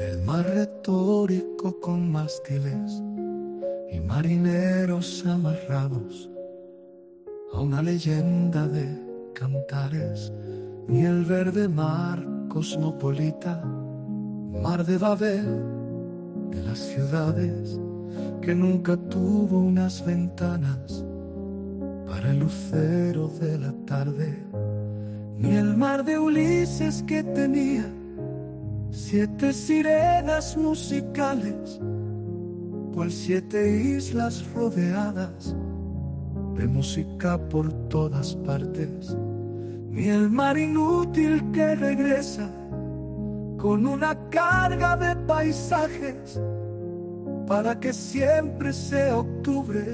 El mar retórico con mástiles y marineros amarrados a una leyenda de cantares, ni el verde mar cosmopolita, mar de Babel de las ciudades que nunca tuvo unas ventanas para el lucero de la tarde, ni el mar de Ulises que tenía 7 sirenas musicales, cual 7 islas rodeadas de música por todas partes, ni el mar inútil que regresa con una carga de paisajes para que siempre sea octubre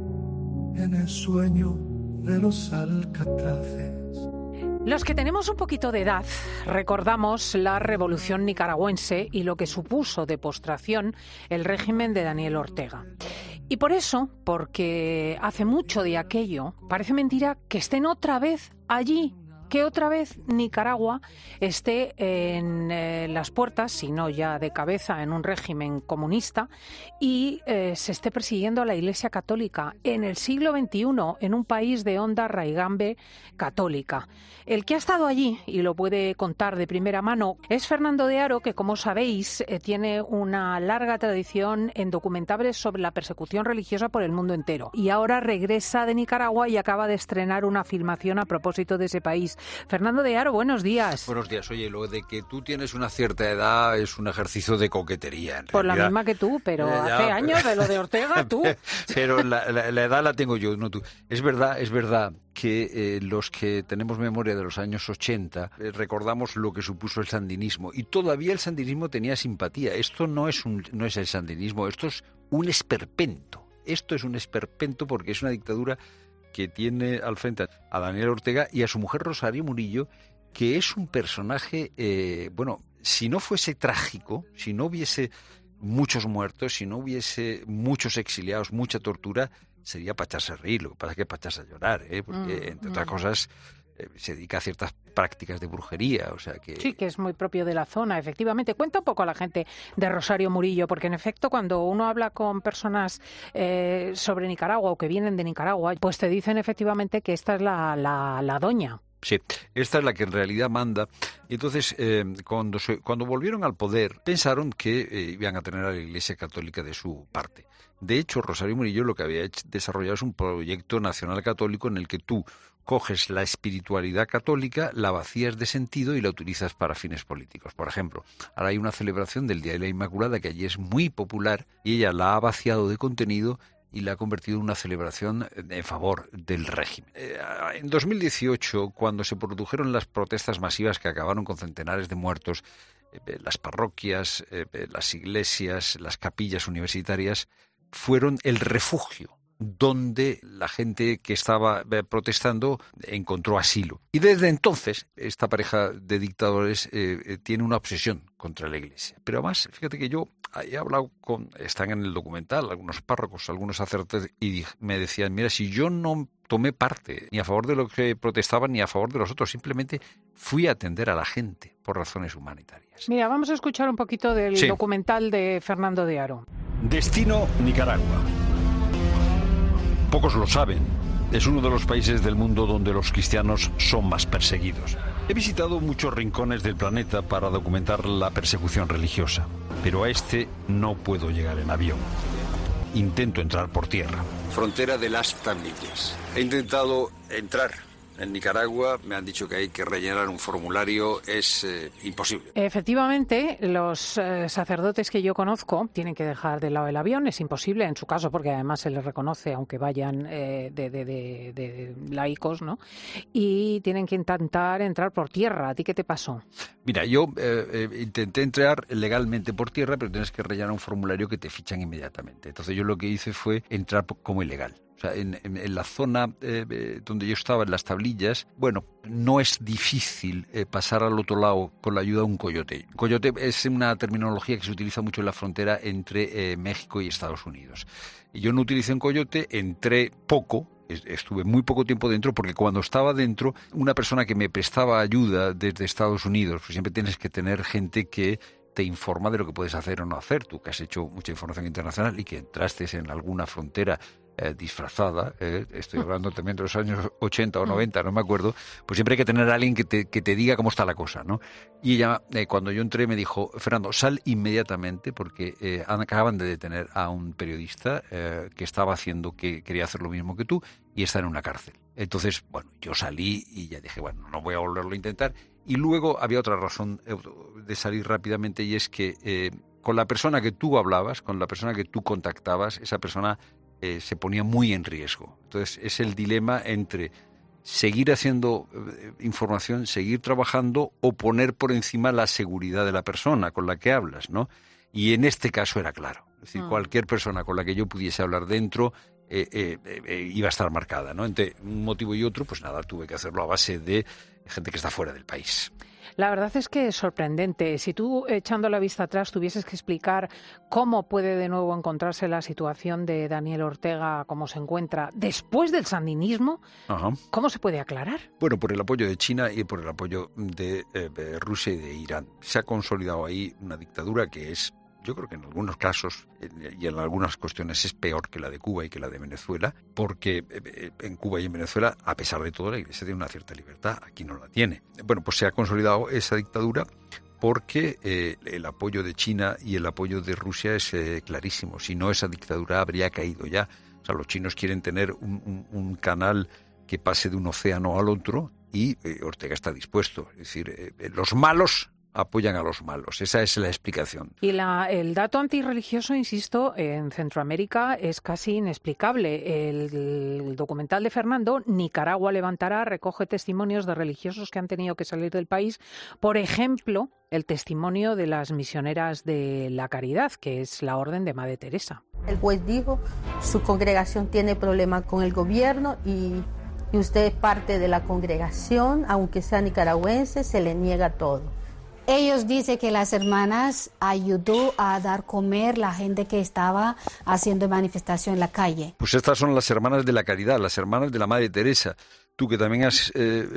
en el sueño de los alcatraces. Los que tenemos un poquito de edad recordamos la revolución nicaragüense y lo que supuso de postración el régimen de Daniel Ortega. Y por eso, porque hace mucho de aquello, parece mentira que estén otra vez allí, que otra vez Nicaragua esté en las puertas, si no ya de cabeza, en un régimen comunista y se esté persiguiendo a la Iglesia Católica en el siglo XXI, en un país de honda raigambe católica. El que ha estado allí, y lo puede contar de primera mano, es Fernando de Haro, que como sabéis tiene una larga tradición en documentables sobre la persecución religiosa por el mundo entero. Y ahora regresa de Nicaragua y acaba de estrenar una filmación a propósito de ese país. Fernando de Haro, buenos días. Buenos días. Oye, lo de que tú tienes una cierta edad es un ejercicio de coquetería, en Por realidad. La misma que tú, pero hace años de lo de Ortega, tú. Pero la edad la tengo yo, no tú. Es verdad que los que tenemos memoria de los años 80 recordamos lo que supuso el sandinismo, y todavía el sandinismo tenía simpatía. Esto no es el sandinismo, esto es un esperpento. Esto es un esperpento porque es una dictadura que tiene al frente a Daniel Ortega y a su mujer Rosario Murillo, que es un personaje, si no fuese trágico, si no hubiese muchos muertos, si no hubiese muchos exiliados, mucha tortura, sería para echarse a reír. Lo que pasa es que para echarse a llorar, porque entre otras cosas se dedica a ciertas prácticas de brujería, o sea que... Sí, que es muy propio de la zona, efectivamente. Cuenta un poco a la gente de Rosario Murillo, porque en efecto cuando uno habla con personas sobre Nicaragua o que vienen de Nicaragua, pues te dicen efectivamente que esta es la doña. Sí, esta es la que en realidad manda. Y entonces, cuando volvieron al poder, pensaron que iban a tener a la Iglesia Católica de su parte. De hecho, Rosario Murillo lo que había desarrollado es un proyecto nacional católico en el que tú coges la espiritualidad católica, la vacías de sentido y la utilizas para fines políticos. Por ejemplo, ahora hay una celebración del Día de la Inmaculada que allí es muy popular y ella la ha vaciado de contenido y la ha convertido en una celebración en favor del régimen. En 2018, cuando se produjeron las protestas masivas que acabaron con centenares de muertos, las parroquias, las iglesias, las capillas universitarias fueron el refugio donde la gente que estaba protestando encontró asilo. Y desde entonces, esta pareja de dictadores tiene una obsesión contra la Iglesia. Pero además, fíjate que yo he hablado están en el documental, algunos párrocos, algunos sacerdotes, y me decían, mira, si yo no tomé parte ni a favor de los que protestaban ni a favor de los otros, simplemente fui a atender a la gente por razones humanitarias. Mira, vamos a escuchar un poquito del documental de Fernando de Haro. Destino Nicaragua. Pocos lo saben, es uno de los países del mundo donde los cristianos son más perseguidos. He visitado muchos rincones del planeta para documentar la persecución religiosa, pero a este no puedo llegar en avión. Intento entrar por tierra. Frontera de las Tablillas. He intentado entrar en Nicaragua, me han dicho que hay que rellenar un formulario, es imposible. Efectivamente, los sacerdotes que yo conozco tienen que dejar de lado el avión, es imposible en su caso porque además se les reconoce aunque vayan de laicos, ¿no? Y tienen que intentar entrar por tierra. ¿A ti qué te pasó? Mira, yo intenté entrar legalmente por tierra, pero tienes que rellenar un formulario que te fichan inmediatamente. Entonces yo lo que hice fue entrar como ilegal. O sea, en la zona donde yo estaba, en las Tablillas, bueno, no es difícil pasar al otro lado con la ayuda de un coyote. Coyote es una terminología que se utiliza mucho en la frontera entre México y Estados Unidos. Yo no utilicé un coyote, entré poco. Estuve muy poco tiempo dentro porque cuando estaba dentro, una persona que me prestaba ayuda desde Estados Unidos, pues siempre tienes que tener gente que te informa de lo que puedes hacer o no hacer. Tú que has hecho mucha información internacional y que entraste en alguna frontera disfrazada, estoy hablando también de los años 80 o 90, no me acuerdo, pues siempre hay que tener a alguien que te diga cómo está la cosa, ¿no? Y ella, cuando yo entré, me dijo: Fernando, sal inmediatamente porque acaban de detener a un periodista que estaba haciendo, que quería hacer lo mismo que tú y está en una cárcel. Entonces, bueno, yo salí y ya dije, bueno, no voy a volverlo a intentar. Y luego había otra razón de salir rápidamente, y es que con la persona que tú hablabas, con la persona que tú contactabas, esa persona se ponía muy en riesgo. Entonces es el dilema entre seguir haciendo información, seguir trabajando o poner por encima la seguridad de la persona con la que hablas, ¿no? Y en este caso era claro. Es decir, cualquier persona con la que yo pudiese hablar dentro iba a estar marcada, ¿no? Entre un motivo y otro, pues nada, tuve que hacerlo a base de gente que está fuera del país. La verdad es que es sorprendente. Si tú, echando la vista atrás, tuvieses que explicar cómo puede de nuevo encontrarse la situación de Daniel Ortega, cómo se encuentra después del sandinismo, ¿cómo se puede aclarar? Bueno, por el apoyo de China y por el apoyo de Rusia y de Irán. Se ha consolidado ahí una dictadura que es, yo creo que en algunos casos y en algunas cuestiones es peor que la de Cuba y que la de Venezuela, porque en Cuba y en Venezuela, a pesar de todo, la Iglesia tiene una cierta libertad, aquí no la tiene. Bueno, pues se ha consolidado esa dictadura porque el apoyo de China y el apoyo de Rusia es clarísimo. Si no, esa dictadura habría caído ya. O sea, los chinos quieren tener un canal que pase de un océano al otro y Ortega está dispuesto. Es decir, los malos apoyan a los malos. Esa es la explicación. Y el dato antirreligioso, insisto, en Centroamérica es casi inexplicable. El documental de Fernando, Nicaragua levantará, recoge testimonios de religiosos que han tenido que salir del país. Por ejemplo, el testimonio de las misioneras de la Caridad, que es la orden de Madre Teresa. El juez dijo, su congregación tiene problemas con el gobierno y usted es parte de la congregación, aunque sea nicaragüense, se le niega todo. Ellos dicen que las hermanas ayudó a dar comer a la gente que estaba haciendo manifestación en la calle. Pues estas son las hermanas de la Caridad, las hermanas de la Madre Teresa. Tú que también has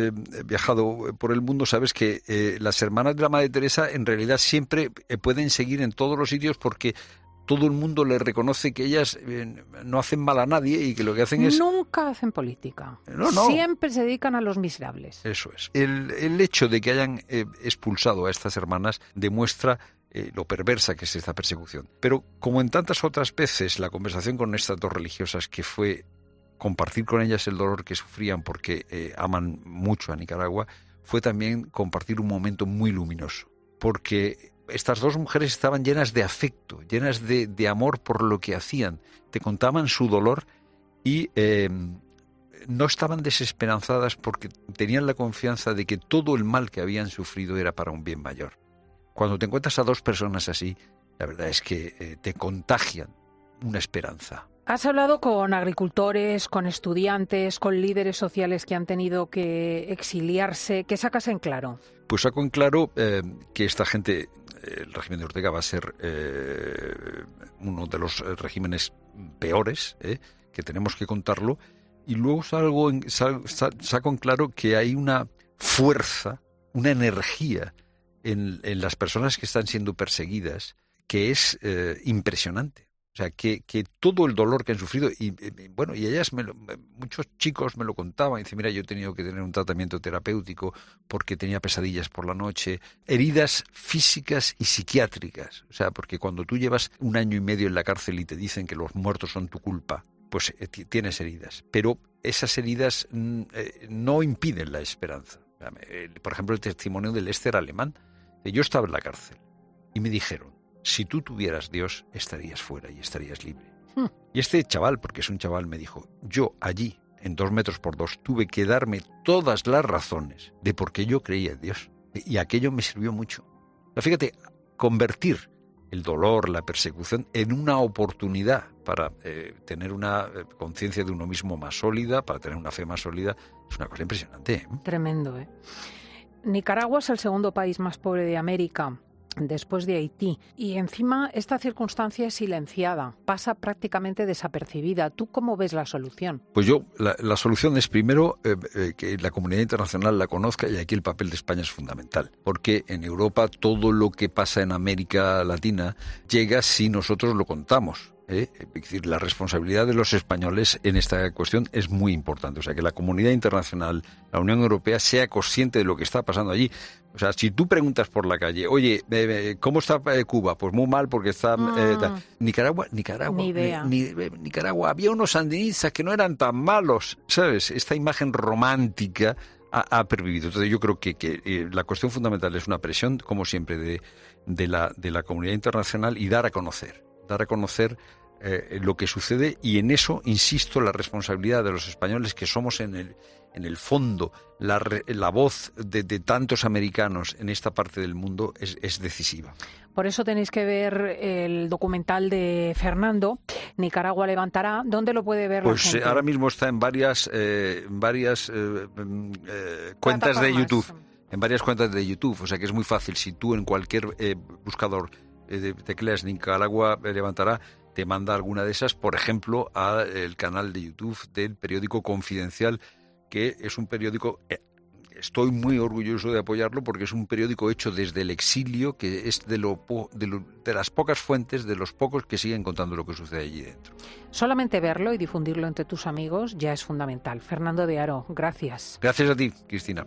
viajado por el mundo sabes que las hermanas de la Madre Teresa en realidad siempre pueden seguir en todos los sitios porque todo el mundo les reconoce que ellas no hacen mal a nadie y que lo que hacen es... Nunca hacen política. No. Siempre se dedican a los miserables. Eso es. El hecho de que hayan expulsado a estas hermanas demuestra lo perversa que es esta persecución. Pero como en tantas otras veces, la conversación con estas dos religiosas, que fue compartir con ellas el dolor que sufrían porque aman mucho a Nicaragua, fue también compartir un momento muy luminoso. Porque estas dos mujeres estaban llenas de afecto, llenas de amor por lo que hacían. Te contaban su dolor y no estaban desesperanzadas porque tenían la confianza de que todo el mal que habían sufrido era para un bien mayor. Cuando te encuentras a dos personas así, la verdad es que te contagian una esperanza. Has hablado con agricultores, con estudiantes, con líderes sociales que han tenido que exiliarse. ¿Qué sacas en claro? Pues saco en claro que esta gente, el régimen de Ortega va a ser uno de los regímenes peores, que tenemos que contarlo. Y luego saco en claro que hay una fuerza, una energía en las personas que están siendo perseguidas que es impresionante. O sea, que todo el dolor que han sufrido, y ellas, muchos chicos me lo contaban, y dicen, mira, yo he tenido que tener un tratamiento terapéutico porque tenía pesadillas por la noche, heridas físicas y psiquiátricas. O sea, porque cuando tú llevas 1 año y medio en la cárcel y te dicen que los muertos son tu culpa, pues tienes heridas. Pero esas heridas no impiden la esperanza. Por ejemplo, el testimonio de Lester Alemán. Yo estaba en la cárcel y me dijeron, si tú tuvieras Dios, estarías fuera y estarías libre. Y este chaval, porque es un chaval, me dijo, yo allí, en 2 metros por 2, tuve que darme todas las razones de por qué yo creía en Dios. Y aquello me sirvió mucho. Fíjate, convertir el dolor, la persecución, en una oportunidad para tener una conciencia de uno mismo más sólida, para tener una fe más sólida, es una cosa impresionante. Tremendo, ¿eh? Nicaragua es el segundo país más pobre de América. después de Haití. Y encima esta circunstancia es silenciada, pasa prácticamente desapercibida. ¿Tú cómo ves la solución? Pues yo, la solución es primero que la comunidad internacional la conozca, y aquí el papel de España es fundamental, porque en Europa todo lo que pasa en América Latina llega si nosotros lo contamos. Es decir, la responsabilidad de los españoles en esta cuestión es muy importante. O sea, que la comunidad internacional, la Unión Europea, sea consciente de lo que está pasando allí. O sea, si tú preguntas por la calle, oye, ¿cómo está Cuba? Pues muy mal, porque está... Nicaragua, Ni idea. Nicaragua, había unos sandinistas que no eran tan malos, ¿sabes? Esta imagen romántica ha pervivido. Entonces yo creo que la cuestión fundamental es una presión, como siempre, de la comunidad internacional, y dar a conocer lo que sucede, y en eso, insisto, la responsabilidad de los españoles, que somos en el fondo la voz de tantos americanos en esta parte del mundo, es decisiva. Por eso tenéis que ver el documental de Fernando, Nicaragua levantará. ¿Dónde lo puede ver la gente? Pues ahora mismo está en varias cuentas de YouTube. En varias cuentas de YouTube, o sea que es muy fácil. Si tú en cualquier buscador tecleas Nicaragua levantará, te manda alguna de esas, por ejemplo, al canal de YouTube del periódico Confidencial, que es un periódico, estoy muy orgulloso de apoyarlo, porque es un periódico hecho desde el exilio, que es de las pocas fuentes, de los pocos que siguen contando lo que sucede allí dentro. Solamente verlo y difundirlo entre tus amigos ya es fundamental. Fernando de Haro, gracias. Gracias a ti, Cristina.